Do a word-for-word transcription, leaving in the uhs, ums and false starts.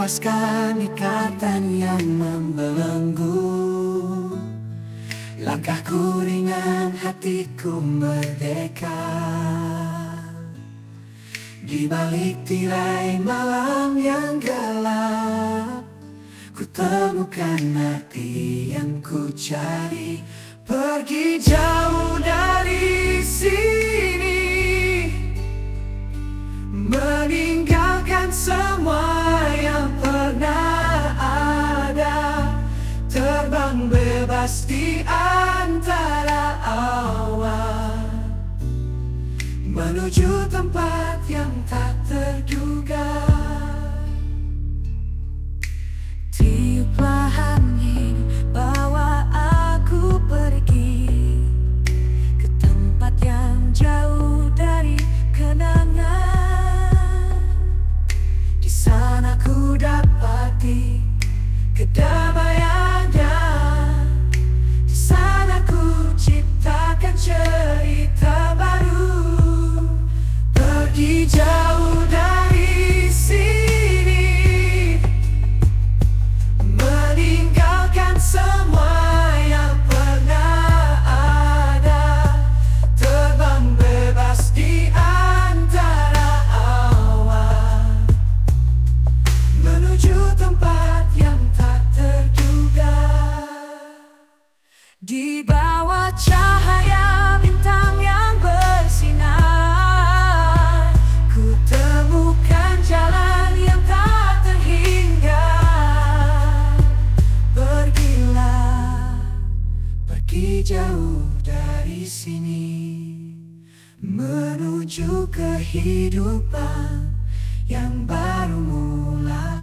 lepaskan ikatan yang membelenggu. Langkahku ringan, hatiku merdeka. Di balik tirai malam yang gelap, ku temukan arti yang ku cari. Pergi jauh dari sini, meninggalkan semua yang pernah ada. Terbang bebas di antara awan, menuju tempat yang tak terduga. Tiuplah angin, bawa aku pergi ke tempat yang jauh dari kenangan. Di sana ku dapati kedamaian, dan di sana ku ciptakan cerita baru. Pergi jauh dari sini, meninggalkan semua yang pernah ada. Terbang bebas di antara awan, menuju tempat yang tak terduga. Di bawah cahaya bintang yang bersinar, ku temukan jalan yang tak terhingga. Pergilah, pergi jauh dari sini, menuju kehidupan yang baru mulai.